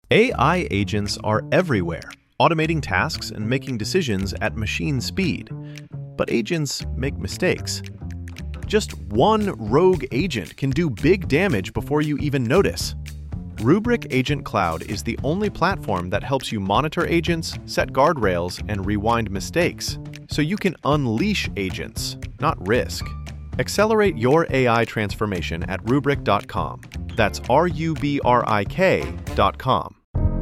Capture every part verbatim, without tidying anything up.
A I agents are everywhere, automating tasks and making decisions at machine speed. But agents make mistakes. Just one rogue agent can do big damage before you even notice. Rubrik Agent Cloud is the only platform that helps you monitor agents, set guardrails, and rewind mistakes, so you can unleash agents, not risk. Accelerate your A I transformation at rubrik dot com. That's R U B R I K dot com.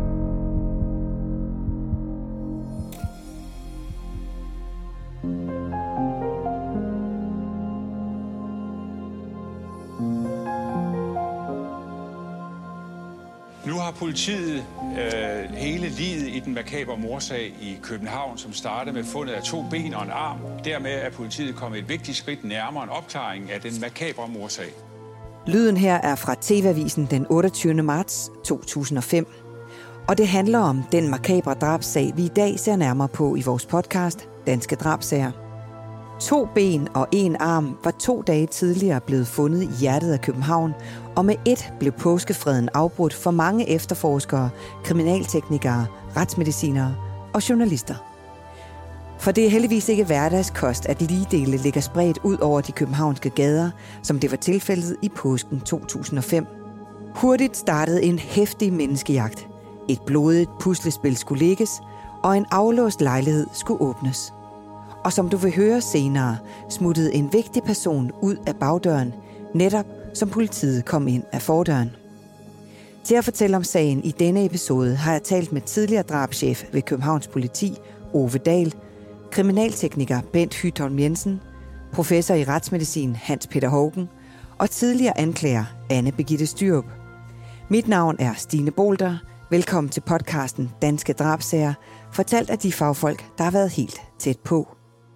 Nu har politiet øh, hele livet i den makabre mordsag i København, som startede med fundet af to ben og en arm. Dermed er politiet kommet et vigtigt skridt nærmere en opklaring af den makabre mordsag. Lyden her er fra T V-avisen den otteogtyvende marts to tusind og fem. Og det handler om den makabre drabssag, vi i dag ser nærmere på i vores podcast Danske Drabssager. To ben og en arm var to dage tidligere blevet fundet i hjertet af København, og med et blev påskefreden afbrudt for mange efterforskere, kriminalteknikere, retsmedicinere og journalister. For det er heldigvis ikke hverdagskost, at ligedele ligger spredt ud over de københavnske gader, som det var tilfældet i påsken to tusind og fem. Hurtigt startede en heftig menneskejagt. Et blodigt puslespil skulle lægges, og en aflåst lejlighed skulle åbnes. Og som du vil høre senere, smuttede en vigtig person ud af bagdøren, netop som politiet kom ind af fordøren. Til at fortælle om sagen i denne episode har jeg talt med tidligere drabschef ved Københavns Politi, Ove Dahl, kriminaltekniker Bent Hytholm Jensen, professor i retsmedicin Hans Peter Haugen og tidligere anklager Anne Birgitte Styrup. Mit navn er Stine Bolter. Velkommen til podcasten Danske Drabssager, fortalt af de fagfolk, der har været helt tæt på.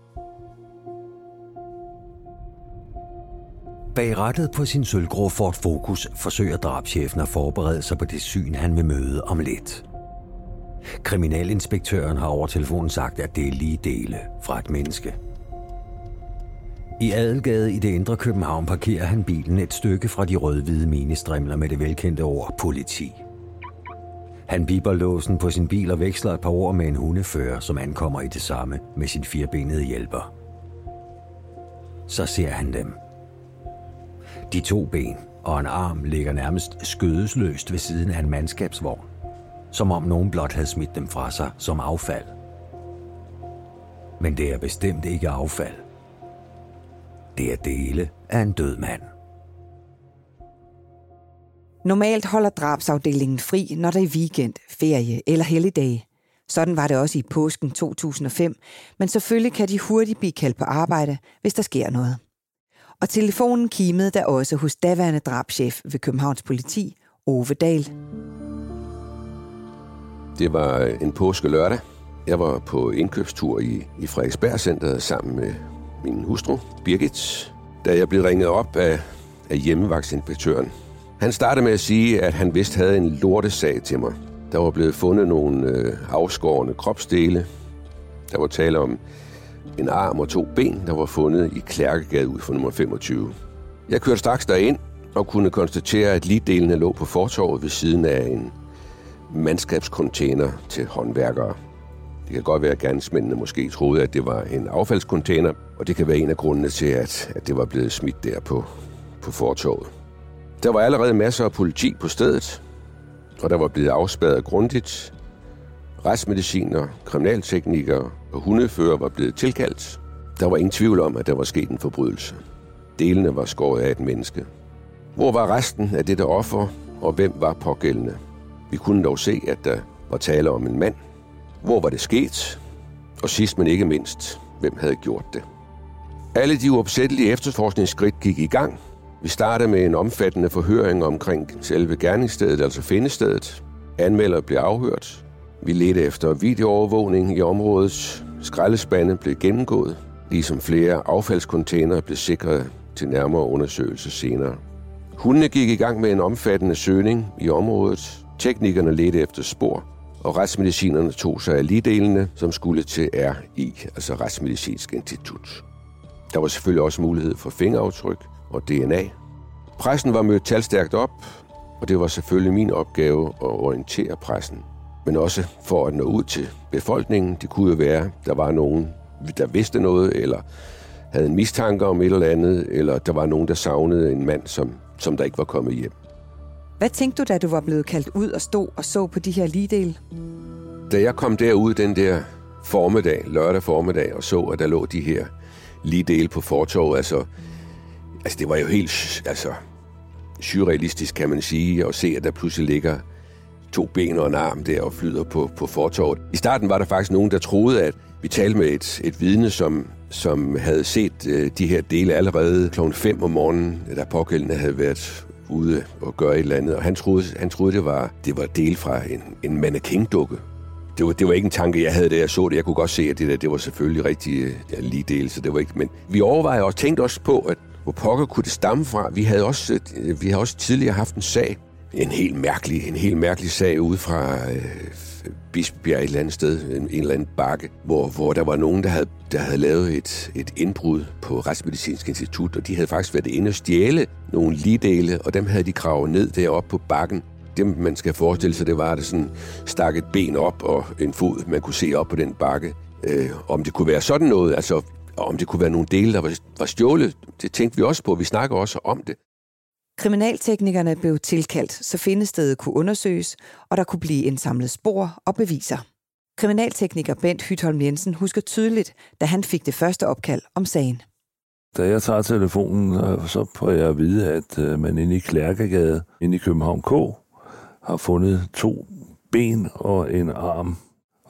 Bag rattet på sin sølvgrå Ford Focus forsøger drabschefen at forberede sig på det syn, han vil møde om lidt. Kriminalinspektøren har over telefonen sagt, at det er lige dele fra et menneske. I Adelgade i det indre København parkerer han bilen et stykke fra de rød-hvide minestrimler med det velkendte ord politi. Han bipper låsen på sin bil og veksler et par ord med en hundefører, som ankommer i det samme med sin firbenede hjælper. Så ser han dem. De to ben og en arm ligger nærmest skødesløst ved siden af en mandskabsvogn, som om nogen blot havde smidt dem fra sig som affald. Men det er bestemt ikke affald. Det er dele af en død mand. Normalt holder drabsafdelingen fri, når der er weekend, ferie eller helligdage. Sådan var det også i påsken to tusind og fem, men selvfølgelig kan de hurtigt blive kaldt på arbejde, hvis der sker noget. Og telefonen kimede der også hos daværende drabschef ved Københavns Politi, Ove Dahl. Det var en påske lørdag. Jeg var på indkøbstur i, i Frederiksberg-centret sammen med min hustru, Birgit, da jeg blev ringet op af, af hjemmevagtsinspektøren. Han startede med at sige, at han vist havde en lortesag til mig. Der var blevet fundet nogle øh, afskårne kropsdele. Der var tale om en arm og to ben, der var fundet i Klærkegade ud for nummer femogtyve. Jeg kørte straks derind og kunne konstatere, at ligdelene lå på fortovet ved siden af en mandskabscontainer til håndværkere. Det kan godt være, at gerningsmændene måske troede, at det var en affaldscontainer, og det kan være en af grundene til, at, at det var blevet smidt der på, på fortovet. Der var allerede masser af politi på stedet, og der var blevet afspærret grundigt. Retsmediciner, kriminalteknikere og hundefører var blevet tilkaldt. Der var ingen tvivl om, at der var sket en forbrydelse. Delene var skåret af et menneske. Hvor var resten af dette offer, og hvem var pågældende? Vi kunne dog se, at der var tale om en mand. Hvor var det sket? Og sidst men ikke mindst, hvem havde gjort det? Alle de uopsættelige efterforskningsskridt gik i gang. Vi startede med en omfattende forhøring omkring selve gerningsstedet, altså findestedet. Anmelder blev afhørt. Vi ledte efter videoovervågning i området. Skraldespande blev gennemgået, ligesom flere affaldscontainere blev sikret til nærmere undersøgelse senere. Hundene gik i gang med en omfattende søgning i området. Teknikerne ledte efter spor, og retsmedicinerne tog sig af ligdelene, som skulle til R I, altså Retsmedicinsk Institut. Der var selvfølgelig også mulighed for fingeraftryk og D N A. Pressen var mødt talstærkt op. Og det var selvfølgelig min opgave at orientere pressen. Men også for at nå ud til befolkningen. Det kunne jo være, der var nogen, der vidste noget, eller havde en mistanke om et eller andet, eller der var nogen, der savnede en mand, som, som der ikke var kommet hjem. Hvad tænkte du, da du var blevet kaldt ud og stod og så på de her ligdele? Da jeg kom derud den der formiddag, lørdag formiddag, og så, at der lå de her ligdele på fortovet, altså, altså det var jo helt altså, surrealistisk, kan man sige, at se, at der pludselig ligger to ben og en arm der og flyder på, på fortovet. I starten var der faktisk nogen, der troede, at vi talte med et, et vidne, som, som havde set øh, de her dele allerede klokken fem om morgenen, da pågældende havde været ude og gøre et eller andet. Og han troede, han troede det var det var del fra en, en mannequin-dukke. Det var, det var ikke en tanke, jeg havde, da jeg så det. Jeg kunne godt se, at det der, det var selvfølgelig rigtig ja, lige del, så det var ikke. Men vi overvejede også, tænkte også på, at hvor pokker kunne det stamme fra. Vi havde også, vi havde også tidligere haft en sag, en helt mærkelig, en helt mærkelig sag ude fra øh, Bispebjerg et eller andet sted, en, en eller anden bakke, hvor, hvor der var nogen, der havde, der havde lavet et, et indbrud på Retsmedicinsk Institut, og de havde faktisk været inde og stjæle nogle ligdele, og dem havde de gravet ned deroppe på bakken. Det, man skal forestille sig, det var, at det sådan stak et ben op og en fod, man kunne se op på den bakke. Øh, om det kunne være sådan noget, altså om det kunne være nogle dele, der var, var stjålet, det tænkte vi også på. Vi snakker også om det. Kriminalteknikerne blev tilkaldt, så findestedet kunne undersøges, og der kunne blive indsamlet spor og beviser. Kriminaltekniker Bent Hytholm Jensen husker tydeligt, da han fik det første opkald om sagen. Da jeg tager telefonen, så får jeg at vide, at man inde i Klærkegade, inde i København K, har fundet to ben og en arm.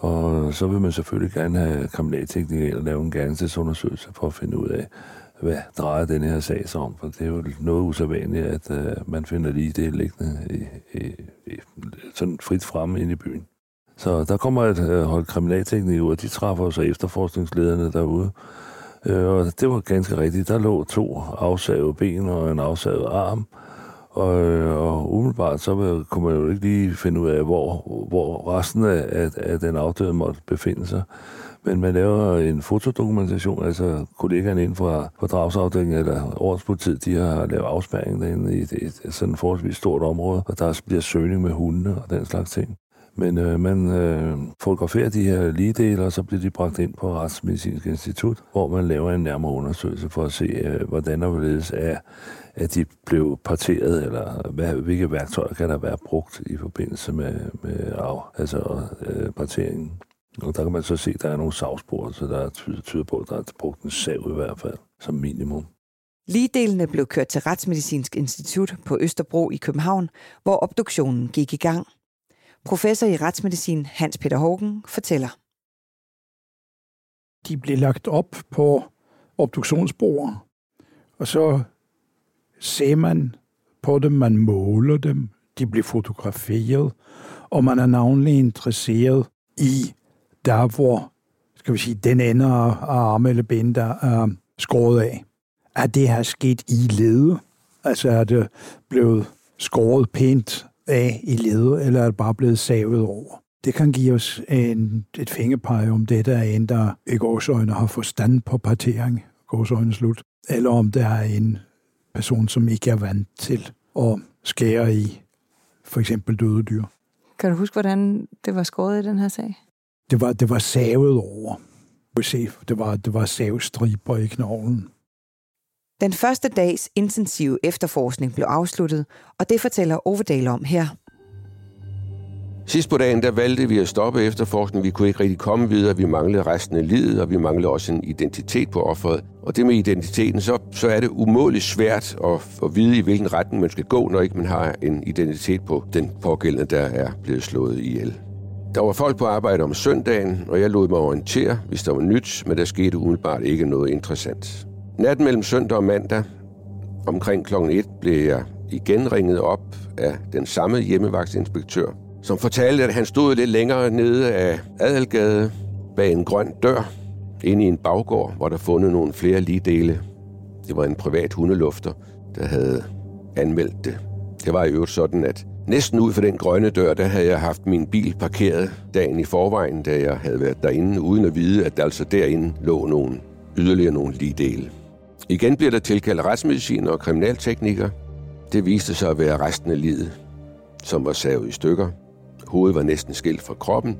Og så vil man selvfølgelig gerne have kriminalteknikere eller lave en gerningsundersøgelse for at finde ud af, hvad drejer den her sag sig om. For det er jo noget usædvanligt, at uh, man finder lige det liggende i, i, i, sådan frit fremme inde i byen. Så der kommer et uh, hold kriminalteknikere ud, og de træffer så efterforskningslederne derude. Uh, og det var ganske rigtigt. Der lå to afsavede ben og en afsavet arm. Og, og umiddelbart så kunne man jo ikke lige finde ud af, hvor, hvor resten af, af den afdøde måtte befinde sig. Men man laver en fotodokumentation, altså kollegaerne inden for, for drabsafdelingen eller Ordenspolitiet, de har lavet afspærring derinde i et, et, et sådan forholdsvis stort område, og der bliver søgning med hunde og den slags ting. Men øh, man øh, fotograferer de her ligedele, og så bliver de bragt ind på Retsmedicinsk Institut, hvor man laver en nærmere undersøgelse for at se, øh, hvordan der hvorledes er, at de blev parteret, eller hvad, hvilke værktøjer kan der være brugt i forbindelse med, med af, altså, øh, parteringen. Og der kan man så se, at der er nogle savspor, så der tyder, tyder på, at der er brugt en sav i hvert fald, som minimum. Ligdelene blev kørt til Retsmedicinsk Institut på Østerbro i København, hvor obduktionen gik i gang. Professor i retsmedicin Hans Peter Haugen fortæller. De blev lagt op på obduktionsbord, og så ser man på dem, man måler dem, de bliver fotograferet, og man er navnlig interesseret i der, hvor skal vi sige, den ende af arme eller ben, der er skåret af. Er det her sket i lede? Altså er det blevet skåret pænt af i lede, eller er det bare blevet savet over? Det kan give os en, et fingerpege, om det der er en, der i gåseøjne har forstand på partering, gåseøjne slut, eller om der er en person, som ikke er vant til at skære i for eksempel døde dyr. Kan du huske, hvordan det var skåret i den her sag? Det var, det var savet over. Det var, det var savstriber i knoglen. Den første dags intensive efterforskning blev afsluttet, og det fortæller Ovedal om her. Sidst på dagen, der valgte vi at stoppe efterforskningen. Vi kunne ikke rigtig komme videre. Vi manglede resten af livet, og vi manglede også en identitet på offeret. Og det med identiteten, så, så er det umådeligt svært at, at vide, i hvilken retning man skal gå, når ikke man har en identitet på den pågældende, der er blevet slået ihjel. Der var folk på arbejde om søndagen, og jeg lod mig orientere, hvis der var nyt, men der skete umiddelbart ikke noget interessant. Natten mellem søndag og mandag, omkring klokken et, blev jeg igen ringet op af den samme hjemmevagtsinspektør, som fortalte, at han stod lidt længere nede af Adelgade bag en grøn dør, inde i en baggård, hvor der fundet nogle flere ligdele. Det var en privat hundelufter, der havde anmeldt det. Det var i øvrigt sådan, at næsten ud for den grønne dør, der havde jeg haft min bil parkeret dagen i forvejen, da jeg havde været derinde, uden at vide, at der altså derinde lå nogle, yderligere nogle ligdele. Igen bliver der tilkaldt retsmediciner og kriminalteknikere. Det viste sig at være resten af livet. som var savet i stykker. Hovedet var næsten skilt fra kroppen,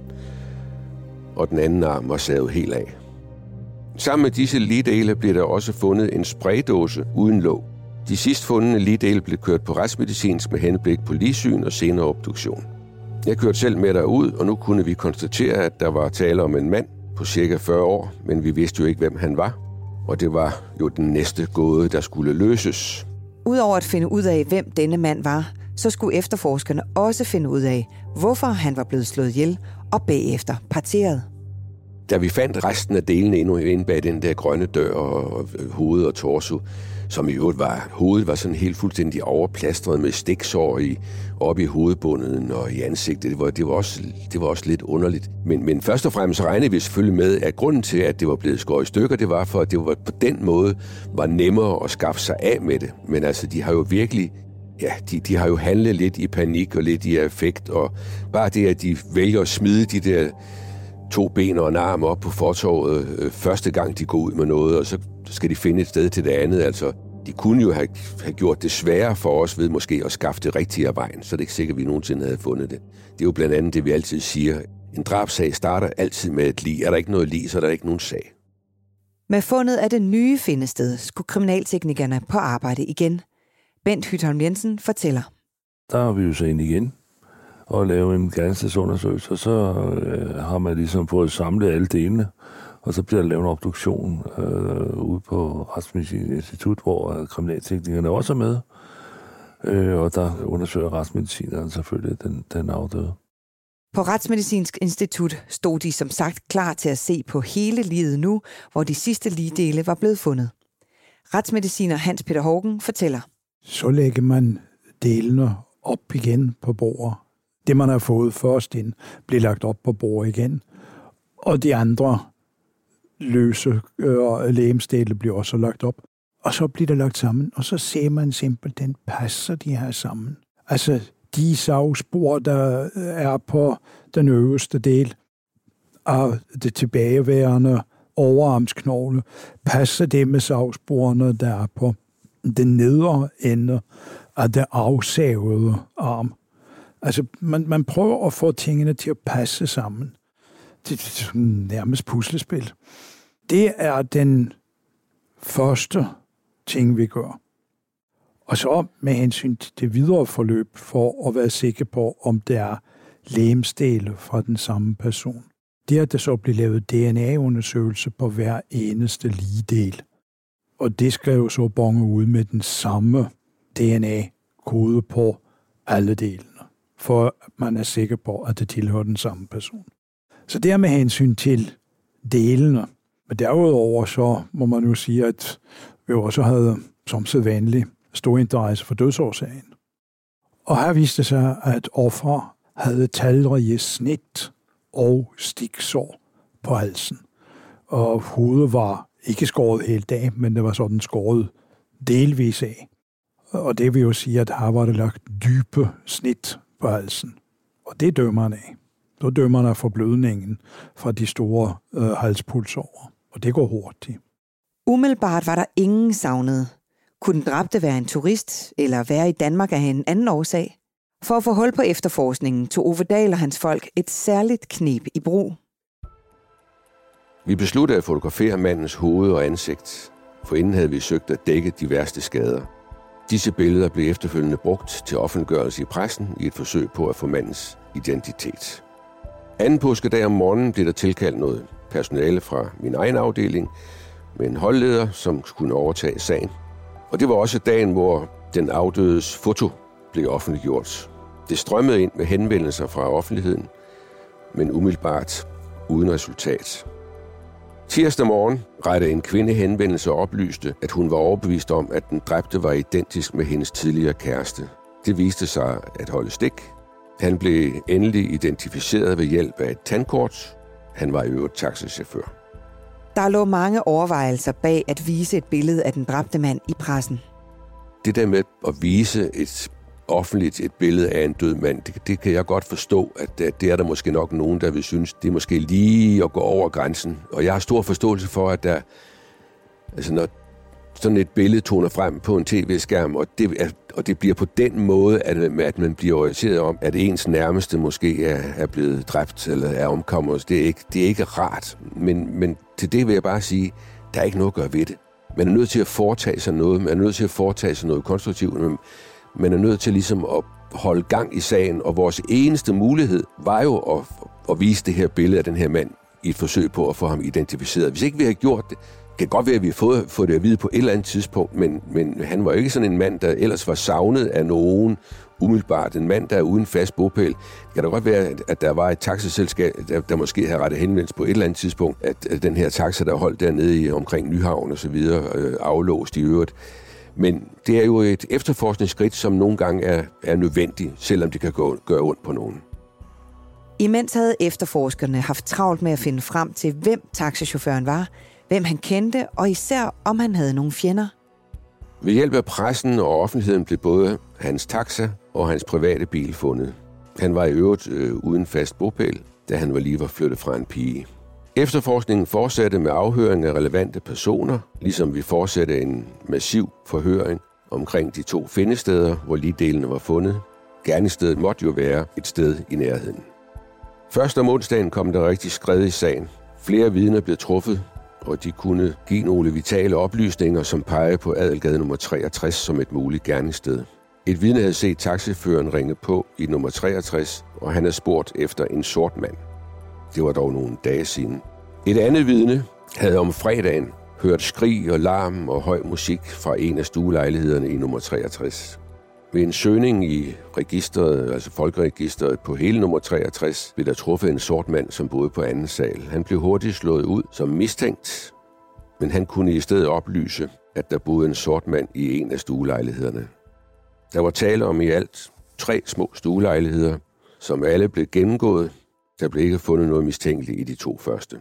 og den anden arm var savet helt af. Sammen med disse ligdele blev der også fundet en spraydåse uden låg. De sidst fundne ligdele blev kørt på retsmedicinsk med henblik på ligsyn og senere obduktion. Jeg kørte selv med derud, og nu kunne vi konstatere, at der var tale om en mand på cirka fyrre år, men vi vidste jo ikke, hvem han var. Og det var jo den næste gåde, der skulle løses. Udover at finde ud af, hvem denne mand var, så skulle efterforskerne også finde ud af, hvorfor han var blevet slået ihjel og bagefter parteret. Da vi fandt resten af delene endnu inde bag den der grønne dør og hoved og torso, som i øvrigt var, hovedet var sådan helt fuldstændig overplastret med stiksår i, oppe i hovedbunden og i ansigtet. Det var, det var, også, det var også lidt underligt. Men, men først og fremmest regnede vi selvfølgelig med, at grunden til, at det var blevet skåret i stykker, det var for, at det var på den måde var nemmere at skaffe sig af med det. Men altså, de har jo virkelig, ja, de, de har jo handlet lidt i panik og lidt i affekt, og bare det, at de vælger at smide de der to ben og en arm op på fortovet øh, første gang, de går ud med noget, og så skal de finde et sted til det andet. Altså, de kunne jo have, have gjort det sværere for os ved måske at skaffe det rigtige af vejen, så det er ikke sikkert, at vi nogensinde havde fundet det. Det er jo blandt andet det, vi altid siger. En drabsag starter altid med et lig. Er der ikke noget lig, så er der ikke nogen sag. Med fundet af det nye findested skulle kriminalteknikerne på arbejde igen. Bent Hytholm Jensen fortæller. Der har vi jo så ind igen og lave en gerningsstedsundersøgelse, og så øh, har man ligesom fået samlet alle delene, og så bliver der lavet en obduktion øh, ude på Retsmedicinsk Institut, hvor kriminalteknikerne også er med, øh, og der undersøger retsmedicineren selvfølgelig den, den afdøde. På Retsmedicinsk Institut stod de som sagt klar til at se på hele liget nu, hvor de sidste ligdele var blevet fundet. Retsmediciner Hans Peter Haugen fortæller. Så lægger man delene op igen på bordet. Det, man har fået først ind, bliver lagt op på bordet igen. Og de andre løse øh, legemsdele bliver også lagt op. Og så bliver det lagt sammen, og så ser man simpelthen, passer de her sammen. Altså, de savspor, der er på den øverste del af det tilbageværende overarmsknogle, passer det med savsporene, der er på den nedre ende af det afsavede arm. Altså, man, man prøver at få tingene til at passe sammen. Det er nærmest puslespil. Det er den første ting, vi gør. Og så med hensyn til det videre forløb, for at være sikker på, om det er legemsdele fra den samme person. Det er, at der så bliver lavet D N A-undersøgelse på hver eneste ligedel. Og det skal jo så bonge ud med den samme D N A-kode på alle delene, for at man er sikker på, at det tilhører den samme person. Så det er med hensyn til delene. Men derudover så må man jo sige, at vi også havde som sædvanligt stor interesse for dødsårsagen. Og her viste det sig, at offer havde talrige snit og stiksår på halsen. Og hovedet var ikke skåret helt af, men det var sådan skåret delvis af. Og det vil jo sige, at her var det lagt dybe snit på halsen. Og det dømmer man af. Så dømmer man af forblødningen fra de store øh, halspulsårer. Og det går hurtigt. Umiddelbart var der ingen savnet. Kunne den dræbte være en turist, eller være i Danmark af en anden årsag? For at få hold på efterforskningen tog Ove Dahl og hans folk et særligt kneb i brug. Vi besluttede at fotografere mandens hoved og ansigt, for inden havde vi søgt at dække de værste skader. Disse billeder blev efterfølgende brugt til offentliggørelse i pressen i et forsøg på at få mandens identitet. Anden påskedag om morgenen blev der tilkaldt noget personale fra min egen afdeling med en holdleder, som kunne overtage sagen. Og det var også dagen, hvor den afdødes foto blev offentliggjort. Det strømmede ind med henvendelser fra offentligheden, men umiddelbart uden resultat. Tirsdag morgen rettede en kvinde henvendelse og oplyste, at hun var overbevist om, at den dræbte var identisk med hendes tidligere kæreste. Det viste sig at holde stik. Han blev endelig identificeret ved hjælp af et tandkort. Han var i øvrigt taxichauffør. Der lå mange overvejelser bag at vise et billede af den dræbte mand i pressen. Det der med at vise et offentligt et billede af en død mand, det, det kan jeg godt forstå, at det, det er der måske nok nogen, der vil synes, det er måske lige at gå over grænsen. Og jeg har stor forståelse for, at der, altså når sådan et billede toner frem på en tv-skærm, og det, er, og det bliver på den måde, at, at man bliver orienteret om, at ens nærmeste måske er, er blevet dræbt eller er omkommet. Det er ikke, det er ikke rart, men, men til det vil jeg bare sige, der er ikke noget at gøre ved det. Man er nødt til at foretage sig noget, man er nødt til at foretage sig noget konstruktivt, men man er nødt til ligesom at holde gang i sagen, og vores eneste mulighed var jo at, at vise det her billede af den her mand i et forsøg på at få ham identificeret. Hvis ikke vi havde gjort det, det kan godt være, at vi har fået, fået det at vide på et eller andet tidspunkt, men, men han var jo ikke sådan en mand, der ellers var savnet af nogen umiddelbart. En mand, der er uden fast bopæl. Det kan da godt være, at der var et taxiselskab, der, der måske havde rettet henvendelse på et eller andet tidspunkt, at, at den her taxa, der holdt dernede i, omkring Nyhavn og så videre, øh, aflåst i øvrigt. Men det er jo et efterforskningsskridt, som nogle gange er, er nødvendigt, selvom det kan gå, gøre ondt på nogen. Imens havde efterforskerne haft travlt med at finde frem til, hvem taxichaufføren var, hvem han kendte, og især om han havde nogle fjender. Ved hjælp af pressen og offentligheden blev både hans taxa og hans private bil fundet. Han var i øvrigt øh, uden fast bopæl, da han var lige var flyttet fra en pige. Efterforskningen fortsatte med afhøring af relevante personer, ligesom vi fortsatte en massiv forhøring omkring de to findesteder, hvor ligdelene var fundet. Gerningsstedet måtte jo være et sted i nærheden. Først om onsdagen kom der rigtig skred i sagen. Flere vidner blev truffet, og de kunne give nogle vitale oplysninger, som pegede på Adelgade nummer treogtres som et muligt gerningssted. Et vidne havde set taxiføren ringe på i nummer treogtres, og han havde spurgt efter en sort mand. Det var dog nogle dage siden. Et andet vidne havde om fredagen hørt skrig og larm og høj musik fra en af stuelejlighederne i nummer treogtres. Ved en søgning i registret, altså folkeregistret på hele nummer treogtres, blev der truffet en sort mand, som boede på anden sal. Han blev hurtigt slået ud som mistænkt, men han kunne i stedet oplyse, at der boede en sort mand i en af stuelejlighederne. Der var tale om i alt tre små stuelejligheder, som alle blev gennemgået. Der blev ikke fundet noget mistænkeligt i de to første.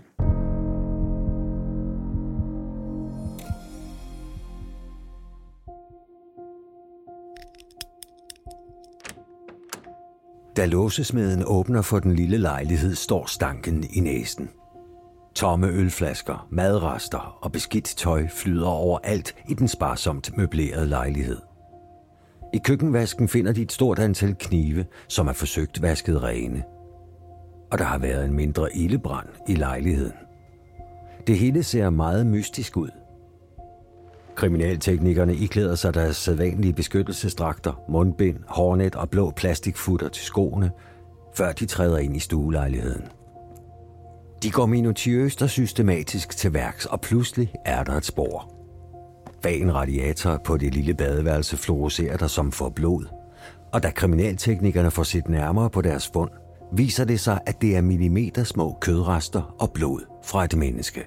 Da låsesmeden åbner for den lille lejlighed, står stanken i næsen. Tomme ølflasker, madrester og beskidt tøj flyder overalt i den sparsomt møblerede lejlighed. I køkkenvasken finder de et stort antal knive, som er forsøgt vasket rene. Og der har været en mindre ildebrand i lejligheden. Det hele ser meget mystisk ud. Kriminalteknikerne iklæder sig deres sædvanlige beskyttelsesdragter, mundbind, hårnet og blå plastikfutter til skoene, før de træder ind i stuelejligheden. De går minutiøst og systematisk til værks, og pludselig er der et spor. Bag en radiator på det lille badeværelse fluorescerer der som for blod, og da kriminalteknikerne får set nærmere på deres fund, viser det sig, at det er millimetersmå kødrester og blod fra et menneske.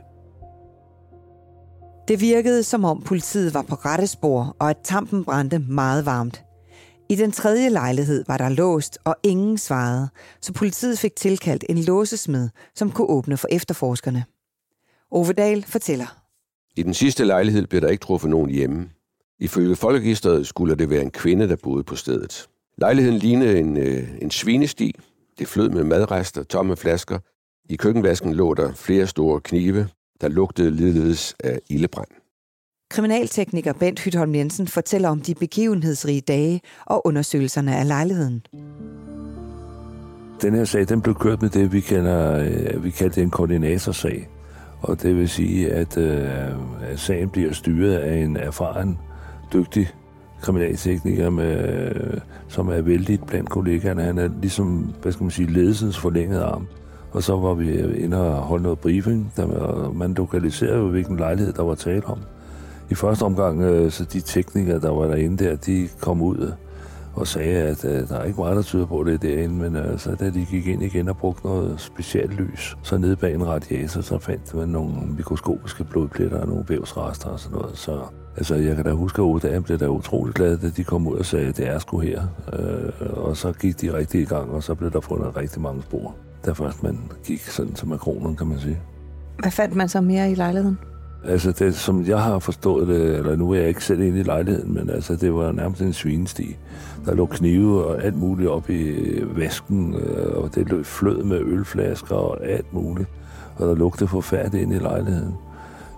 Det virkede, som om politiet var på rette spor, og at tampen brændte meget varmt. I den tredje lejlighed var der låst, og ingen svarede, så politiet fik tilkaldt en låsesmed, som kunne åbne for efterforskerne. Ove Dahl fortæller. I den sidste lejlighed blev der ikke truffet nogen hjemme. Ifølge folkeregistret skulle det være en kvinde, der boede på stedet. Lejligheden lignede en, øh, en svinesti. Det flød med madrester, tomme flasker. I køkkenvasken lå der flere store knive, der lugtede ligeledes af ildebrand. Kriminaltekniker Bent Hytholm Jensen fortæller om de begivenhedsrige dage og undersøgelserne af lejligheden. Den her sag, den blev kørt med det, vi kender, vi kalder en koordinatorsag. Og det vil sige, at, øh, at sagen bliver styret af en erfaren, dygtig kriminaltekniker, med, som er vældig blandt kollegaerne. Han er ligesom, hvad skal man sige, ledelsens forlængede arm. Og så var vi inde og holde noget briefing, der man lokaliserede jo, hvilken lejlighed der var tale om. I første omgang, så de teknikere, der var derinde der, de kom ud og sagde, at der er ikke meget, der tyder på det derinde, men altså, da de gik ind igen og brugte noget specielt lys, så nede bag en radiator, så fandt man nogle mikroskopiske blodpletter og nogle vævsrester og sådan noget. Så altså, jeg kan da huske, at Ove Dahl blev da utrolig glad, da de kom ud og sagde, at det er sgu her. Og så gik de rigtig i gang, og så blev der fundet rigtig mange spor. Da først man gik sådan til makronen, kan man sige. Hvad fandt man så mere i lejligheden? Altså, det, som jeg har forstået det, eller nu er jeg ikke selv inde i lejligheden, men altså, det var nærmest en svinesti. Der lå knive og alt muligt op i vasken, og det løb flød med ølflasker og alt muligt. Og der lugtede forfærdeligt inde i lejligheden.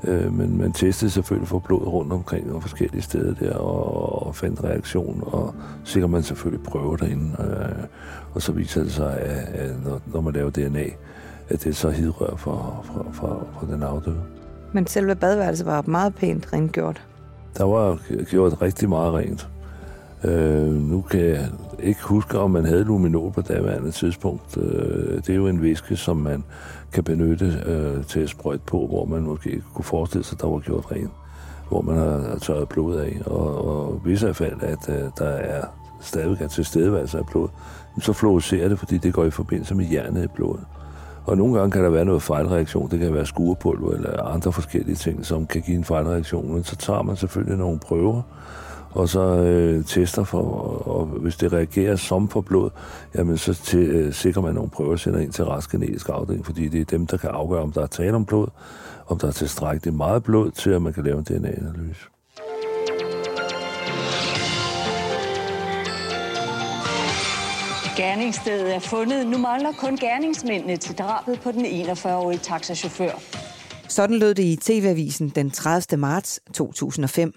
Øh, men man testede selvfølgelig for blod rundt omkring og forskellige steder der, og, og fandt reaktion, og sikkert man selvfølgelig prøver derinde. Øh, og så viser det sig, at, at når, når man laver D N A, at det er så hidrør for, for, for, for den afdøde. Men selve badeværelset var meget pænt rengjort. Der var gjort rigtig meget rent. Øh, nu kan jeg ikke huske, om man havde luminol på daværende tidspunkt. Øh, det er jo en væske, som man kan benytte øh, til at sprøjte på, hvor man måske kunne forestille sig, at der var gjort rent. Hvor man har tørret blod af. Og, og hvis i fald, at øh, der er stadigvæk tilstedeværelse af blod, så fluorescerer det, fordi det går i forbindelse med jernet i blodet. Og nogle gange kan der være noget fejlreaktion. Det kan være skurepulver eller andre forskellige ting, som kan give en fejlreaktion. Men så tager man selvfølgelig nogle prøver, og så øh, tester for, og hvis det reagerer som på blod, jamen så til, øh, sikrer man nogle prøver og sender ind til retsgenetisk afdeling, fordi det er dem, der kan afgøre, om der er tale om blod, om der er tilstrækkeligt meget blod til, at man kan lave en D N A-analyse. Gerningsstedet er fundet. Nu mangler kun gerningsmændene til drabet på den enogfyrre-årige taxachauffør. Sådan lød det i T V-avisen den tredivte marts to tusind og fem.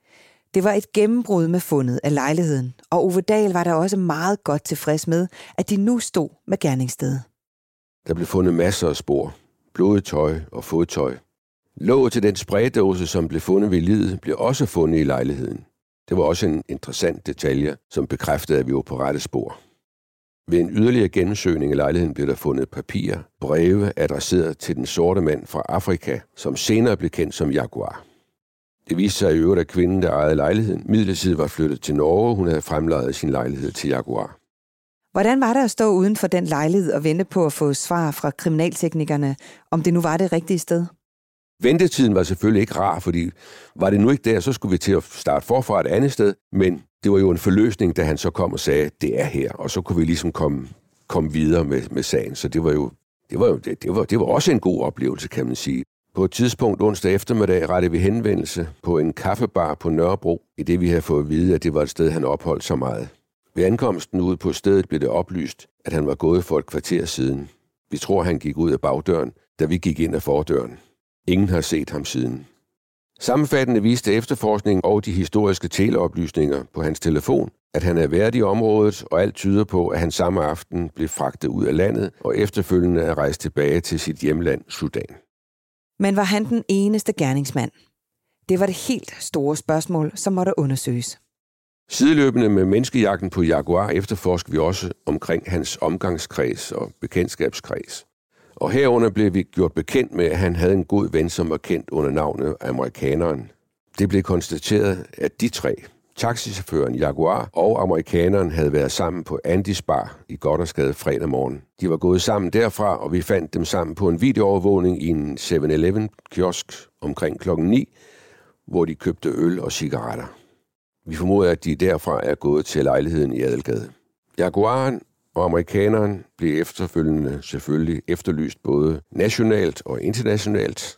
Det var et gennembrud med fundet af lejligheden, og Ove Dahl var der også meget godt tilfreds med, at de nu stod med gerningsstedet. Der blev fundet masser af spor, blodigt tøj og fodtøj. Låget til den spraydåse, som blev fundet ved liget, blev også fundet i lejligheden. Det var også en interessant detalje, som bekræftede, at vi var på rette spor. Ved en yderligere gennemsøgning af lejligheden blev der fundet papirer, breve adresseret til den sorte mand fra Afrika, som senere blev kendt som Jaguar. Det viste sig i øvrigt, at kvinden, der ejede lejligheden, midlertidigt var flyttet til Norge. Hun havde fremlejet sin lejlighed til Jaguar. Hvordan var det at stå uden for den lejlighed og vente på at få svar fra kriminalteknikerne, om det nu var det rigtige sted? Ventetiden var selvfølgelig ikke rar, fordi var det nu ikke der, så skulle vi til at starte forfra et andet sted, men det var jo en forløsning, da han så kom og sagde, det er her, og så kunne vi ligesom komme, komme videre med, med sagen. Så det var jo, det var jo det, det var, det var også en god oplevelse, kan man sige. På et tidspunkt onsdag eftermiddag rettede vi henvendelse på en kaffebar på Nørrebro, i det vi havde fået at vide, at det var et sted, han opholdt så meget. Ved ankomsten ude på stedet blev det oplyst, at han var gået for et kvarter siden. Vi tror, han gik ud af bagdøren, da vi gik ind af fordøren. Ingen har set ham siden. Sammenfattende viste efterforskningen og de historiske teleoplysninger på hans telefon, at han er værdig i området, og alt tyder på, at han samme aften blev fragtet ud af landet og efterfølgende er rejst tilbage til sit hjemland, Sudan. Men var han den eneste gerningsmand? Det var det helt store spørgsmål, som måtte undersøges. Sideløbende med menneskejagten på Jaguar efterforskede vi også omkring hans omgangskreds og bekendtskabskreds. Og herunder blev vi gjort bekendt med, at han havde en god ven, som var kendt under navnet Amerikaneren. Det blev konstateret, at de tre, taxichaufføren Jaguar og amerikaneren, havde været sammen på Andys Bar i Gothersgade fredag morgen. De var gået sammen derfra, og vi fandt dem sammen på en videoovervågning i en seven eleven kiosk omkring klokken ni, hvor de købte øl og cigaretter. Vi formoder, at de derfra er gået til lejligheden i Adelgade. Jaguaren og amerikaneren blev efterfølgende selvfølgelig efterlyst både nationalt og internationalt.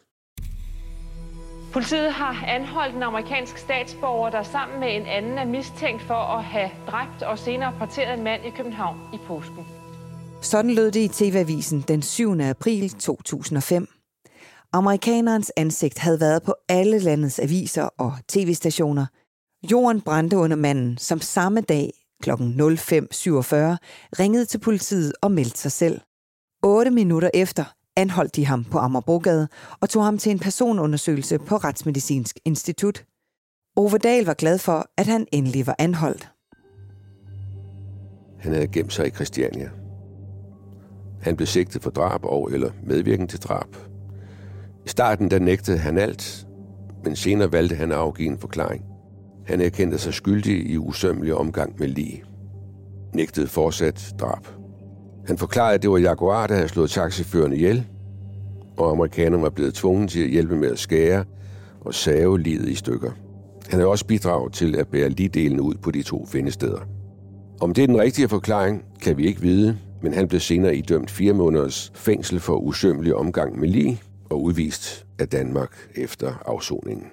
Politiet har anholdt en amerikansk statsborger, der sammen med en anden er mistænkt for at have dræbt og senere parteret en mand i København i påsken. Sådan lød det i T V-avisen den syvende april to tusind og fem. Amerikanerens ansigt havde været på alle landets aviser og tv-stationer. Jorden brændte under manden, som samme dag klokken nul fem syvogfyrre ringede til politiet og meldte sig selv. Otte minutter efter anholdt de ham på Amagerbrogade og tog ham til en personundersøgelse på Retsmedicinsk Institut. Ove Dahl var glad for, at han endelig var anholdt. Han havde gemt sig i Christiania. Han blev sigtet for drab og eller medvirken til drab. I starten der nægtede han alt, men senere valgte han at afgive en forklaring. Han erkendte sig skyldig i usømmelig omgang med lig. Nægtede fortsat drab. Han forklarede, at det var Jaguar, der havde slået taxichaufføren ihjel, og amerikanerne var blevet tvunget til at hjælpe med at skære og save liget i stykker. Han havde også bidraget til at bære ligdelene ud på de to findesteder. Om det er den rigtige forklaring, kan vi ikke vide, men han blev senere idømt fire måneders fængsel for usømmelig omgang med lig og udvist af Danmark efter afsoningen.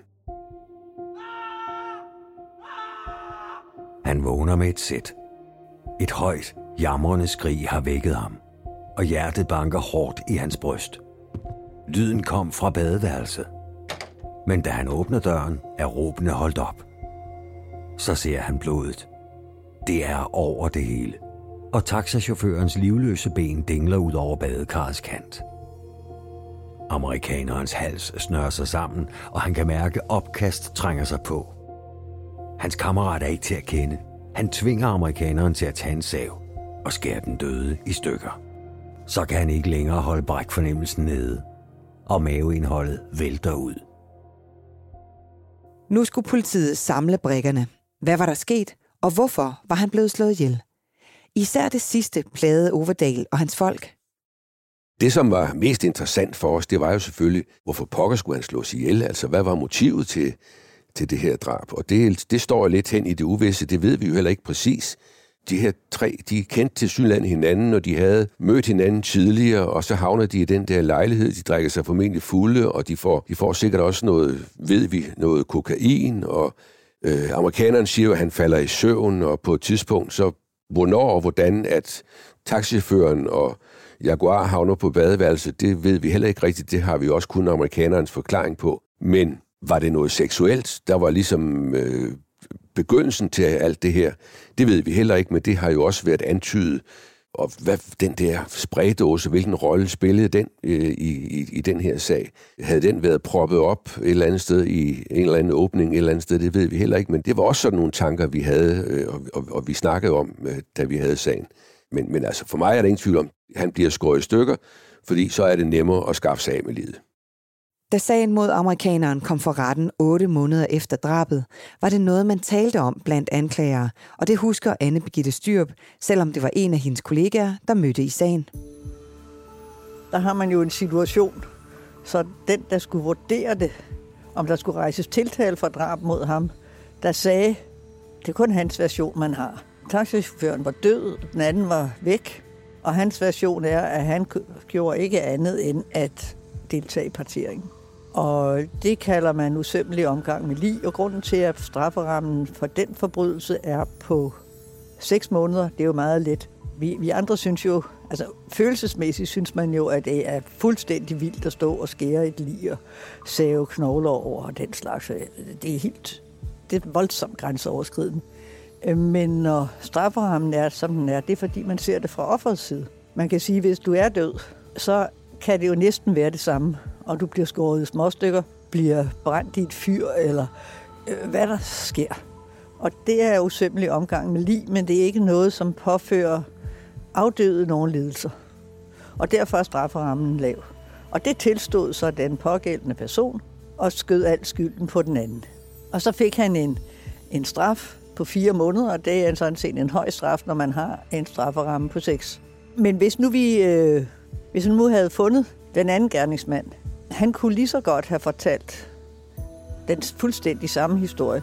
Han vågner med et sæt. Et højt, jamrende skrig har vækket ham, og hjertet banker hårdt i hans bryst. Lyden kom fra badeværelset. Men da han åbner døren, er råbene holdt op. Så ser han blodet. Det er over det hele. Og taxachaufførens livløse ben dingler ud over badekarets kant. Amerikanerens hals snører sig sammen, og han kan mærke, opkast trænger sig på. Hans kammerat er ikke til at kende. Han tvinger amerikaneren til at tage en sav og skære den døde i stykker. Så kan han ikke længere holde brækfornemmelsen nede, og maveindholdet vælter ud. Nu skulle politiet samle brikkerne. Hvad var der sket, og hvorfor var han blevet slået ihjel? Især det sidste plagede Overdale og hans folk. Det, som var mest interessant for os, det var jo selvfølgelig, hvorfor pokker skulle han slås ihjel? Altså, hvad var motivet til, til det her drab? Og det, det står lidt hen i det uvisse, det ved vi jo heller ikke præcis. De her tre, de kendte tilsyneladende hinanden, og de havde mødt hinanden tidligere, og så havner de i den der lejlighed, de drikker sig formentlig fulde, og de får, de får sikkert også noget, ved vi, noget kokain, og øh, amerikaneren siger jo, at han falder i søvn, og på et tidspunkt, så hvornår og hvordan, at taxichaufføren og Jaguar havner på badeværelset, det ved vi heller ikke rigtigt, det har vi også kun amerikanerens forklaring på. Men var det noget seksuelt, der var ligesom øh, begyndelsen til alt det her? Det ved vi heller ikke, men det har jo også været antydet. Og hvad den der spraydåse, hvilken rolle spillede den øh, i, i, i den her sag? Havde den været proppet op et eller andet sted i en eller anden åbning et eller andet sted? Det ved vi heller ikke, men det var også sådan nogle tanker, vi havde, øh, og, og, og vi snakkede om, øh, da vi havde sagen. Men, men altså, for mig er der ingen tvivl om, at han bliver skåret i stykker, fordi så er det nemmere at skaffe sig af med livet. Da sagen mod amerikaneren kom for retten otte måneder efter drabet, var det noget, man talte om blandt anklagere, og det husker Anne Birgitte Styrup, selvom det var en af hendes kollegaer, der mødte i sagen. Der har man jo en situation, så den, der skulle vurdere det, om der skulle rejses tiltale for drab mod ham, der sagde, det er kun hans version, man har. Taxichaufføren var død, den anden var væk, og hans version er, at han gjorde ikke andet end at deltage i parteringen. Og det kalder man usømmelig omgang med lig, og grunden til, at strafferammen for den forbrydelse er på seks måneder, det er jo meget let. Vi, vi andre synes jo, altså følelsesmæssigt synes man jo, at det er fuldstændig vildt at stå og skære et lig og save knogler over og den slags. Det er helt, det er voldsomt grænseoverskridende. Men når strafferammen er, som den er, det er fordi, man ser det fra offerets side. Man kan sige, at hvis du er død, så kan det jo næsten være det samme, og du bliver skåret i småstykker, bliver brændt i et fyr, eller øh, hvad der sker. Og det er usømmelig omgang med lig, men det er ikke noget, som påfører afdøde nogen lidelser. Og derfor er strafferammen lav. Og det tilstod så den pågældende person, og skød al skylden på den anden. Og så fik han en, en straf på fire måneder, og det er sådan set en høj straf, når man har en strafferamme på seks. Men hvis nu vi, øh, hvis nu havde fundet den anden gerningsmand, han kunne lige så godt have fortalt den fuldstændig samme historie.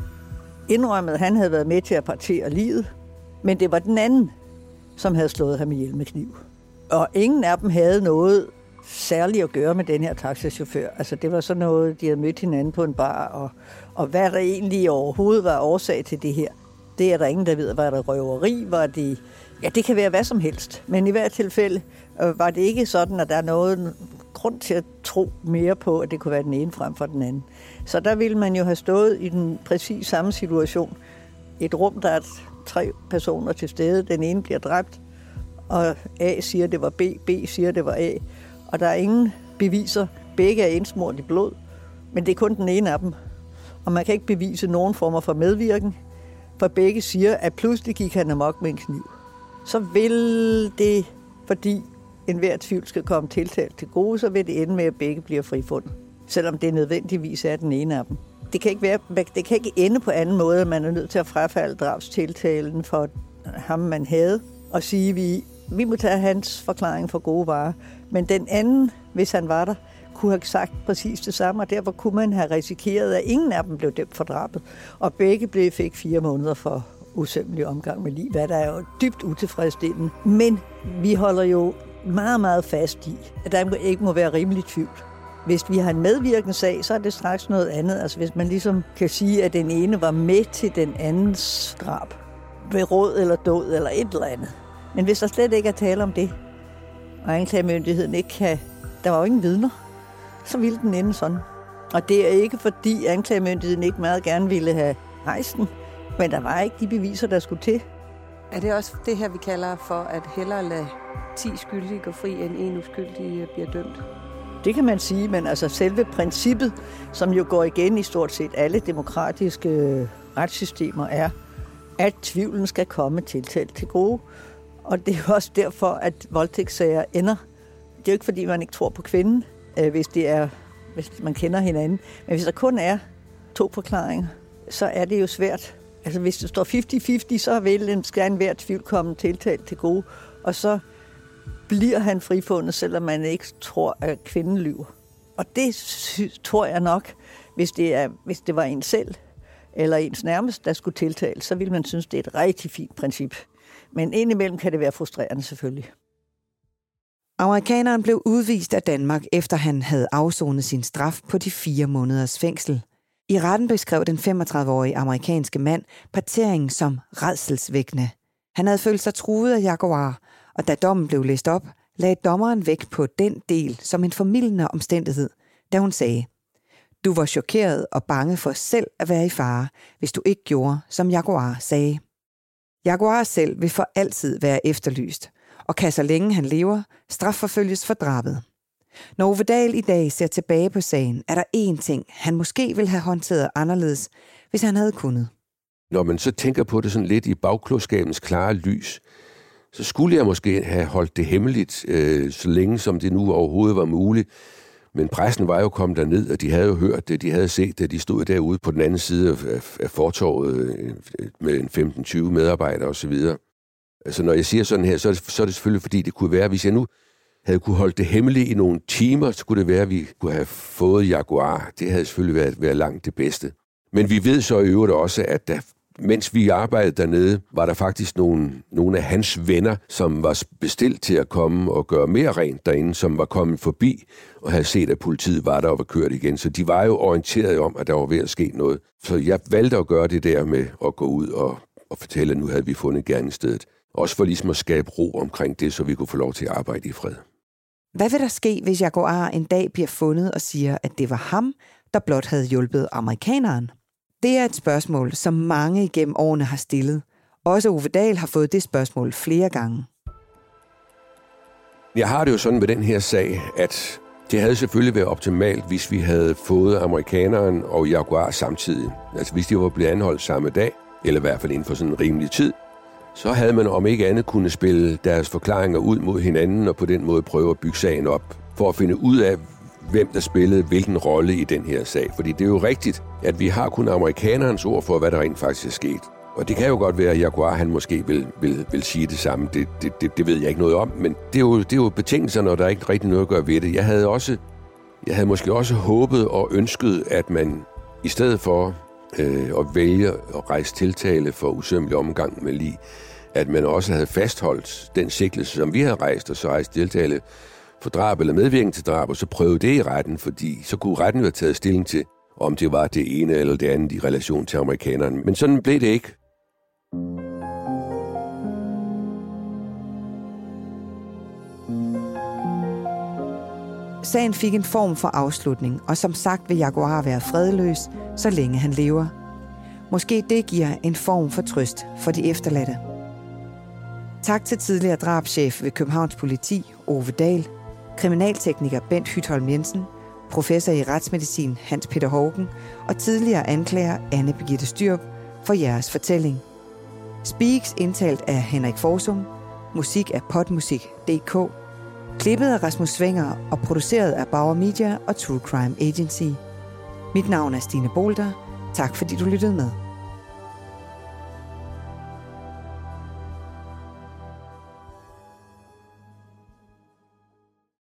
Indrømmet, at han havde været med til at partere livet, men det var den anden, som havde slået ham ihjel med kniv. Og ingen af dem havde noget særligt at gøre med den her taxachauffør. Altså det var sådan noget, de havde mødt hinanden på en bar, og, og hvad der egentlig overhovedet var årsag til det her, det er der ingen, der ved. Var der røveri? Var det... Ja, det kan være hvad som helst. Men i hvert tilfælde øh, var det ikke sådan, at der er noget grund til at tro mere på, at det kunne være den ene frem for den anden. Så der ville man jo have stået i den præcis samme situation. Et rum, der er tre personer til stede. Den ene bliver dræbt, og A siger, det var B, B siger, det var A. Og der er ingen beviser. Begge er indsmurt i blod, men det er kun den ene af dem. Og man kan ikke bevise nogen former for medvirken, for begge siger, at pludselig gik han amok med en kniv. Så vil det, fordi enhver tvivl skal komme tiltalt til gode, så vil det ende med, at begge bliver frifundet. Selvom det nødvendigvis er den ene af dem. Det kan ikke, være, det kan ikke ende på anden måde, at man er nødt til at frafalde drabstiltalen for ham, man havde, og sige, at vi, vi må tage hans forklaring for gode varer. Men den anden, hvis han var der, kunne have sagt præcis det samme, og derfor kunne man have risikeret, at ingen af dem blev dømt for drabet, og begge blev fik fire måneder for usømmelig omgang med lig, hvad der er jo dybt utilfredsstillende. Men vi holder jo meget, meget fast i, at der ikke må være rimelig tvivl. Hvis vi har en medvirkende sag, så er det straks noget andet. Altså hvis man ligesom kan sige, at den ene var med til den andens drab, ved råd eller død eller et eller andet. Men hvis der slet ikke er tale om det, og anklagemyndigheden ikke kan, der var jo ingen vidner, så ville den ende sådan. Og det er ikke, fordi anklagemyndigheden ikke meget gerne ville have rejst den, men der var ikke de beviser, der skulle til. Er det også det her, vi kalder for at hellere lade ti skyldige gå fri, end en uskyldig bliver dømt? Det kan man sige, men altså selve princippet, som jo går igen i stort set alle demokratiske retssystemer, er, at tvivlen skal komme tiltalt til gode. Og det er jo også derfor, at voldtægtssager ender. Det er jo ikke, fordi man ikke tror på kvinden, hvis, det er, hvis man kender hinanden. Men hvis der kun er to forklaringer, så er det jo svært. Altså hvis det står halvtreds halvtreds, så vil en skal enhver tvivl komme tiltalt til gode. Og så bliver han frifundet, selvom man ikke tror, at kvinden lyver. Og det tror jeg nok, hvis det, er, hvis det var en selv eller ens nærmest, der skulle tiltale, så ville man synes, det er et rigtig fint princip. Men indimellem kan det være frustrerende selvfølgelig. Amerikaneren blev udvist af Danmark, efter han havde afsonet sin straf på de fire måneders fængsel. I retten beskrev den femogtredive-årige amerikanske mand parteringen som rædselsvækkende. Han havde følt sig truet af Jaguar, og da dommen blev læst op, lagde dommeren vægt på den del som en formildende omstændighed, da hun sagde: "Du var chokeret og bange for selv at være i fare, hvis du ikke gjorde, som Jaguar sagde." Jaguar selv vil for altid være efterlyst, og kan så længe han lever, strafforfølges for drabet. Når Ove Dahl i dag ser tilbage på sagen, er der én ting, han måske ville have håndteret anderledes, hvis han havde kunnet. Når man så tænker på det sådan lidt i bagklogskabens klare lys, så skulle jeg måske have holdt det hemmeligt, øh, så længe som det nu overhovedet var muligt. Men pressen var jo kommet derned, og de havde jo hørt det, de havde set det, de stod derude på den anden side af, af fortorvet øh, med en femten tyve medarbejdere osv. Altså når jeg siger sådan her, så er, det, så er det selvfølgelig fordi, det kunne være, hvis jeg nu havde kunne holde det hemmeligt i nogle timer, så kunne det være, at vi kunne have fået Jaguar. Det havde selvfølgelig været, været langt det bedste. Men vi ved så i øvrigt også, at der, mens vi arbejdede dernede, var der faktisk nogle, nogle af hans venner, som var bestilt til at komme og gøre mere rent derinde, som var kommet forbi og havde set, at politiet var der og var kørt igen. Så de var jo orienteret om, at der var ved at ske noget. Så jeg valgte at gøre det der med at gå ud og, og fortælle, at nu havde vi fundet gerningsstedet. Også for ligesom at skabe ro omkring det, så vi kunne få lov til at arbejde i fred. Hvad vil der ske, hvis Jaguar en dag bliver fundet og siger, at det var ham, der blot havde hjulpet amerikaneren? Det er et spørgsmål, som mange igennem årene har stillet. Også Ove Dahl har fået det spørgsmål flere gange. Jeg har det jo sådan med den her sag, at det havde selvfølgelig været optimalt, hvis vi havde fået amerikaneren og Jaguar samtidig. Altså hvis de var blevet anholdt samme dag, eller i hvert fald inden for sådan en rimelig tid, så havde man om ikke andet kunne spille deres forklaringer ud mod hinanden og på den måde prøve at bygge sagen op, for at finde ud af, hvem der spillede hvilken rolle i den her sag. Fordi det er jo rigtigt, at vi har kun amerikanerens ord for, hvad der rent faktisk er sket. Og det kan jo godt være, at Jaguar han måske vil, vil, vil sige det samme. Det, det, det, det ved jeg ikke noget om, men det er, jo, det er jo betingelser, når der er ikke rigtig noget at gøre ved det. Jeg havde, også, jeg havde måske også håbet og ønsket, at man i stedet for øh, at vælge at rejse tiltale for usømmelig omgang med lig, at man også havde fastholdt den sigtelse, som vi havde rejst, og så rejst tiltale for drab eller medvirkning til drab, og så prøve det i retten, fordi så kunne retten jo have taget stilling til, om det var det ene eller det andet i relation til amerikanerne. Men sådan blev det ikke. Sagen fik en form for afslutning, og som sagt vil Jaguar være fredløs, så længe han lever. Måske det giver en form for trøst for de efterladte. Tak til tidligere drabschef ved Københavns Politi, Ove Dahl, kriminaltekniker Bent Hytholm Jensen, professor i retsmedicin Hans Peter Haugen og tidligere anklager Anne Birgitte Styrup for jeres fortælling. Speaks indtalt af Henrik Forsum, musik af podmusik punktum d k, klippet af Rasmus Swenger og produceret af Bauer Media og True Crime Agency. Mit navn er Stine Bolter. Tak fordi du lyttede med.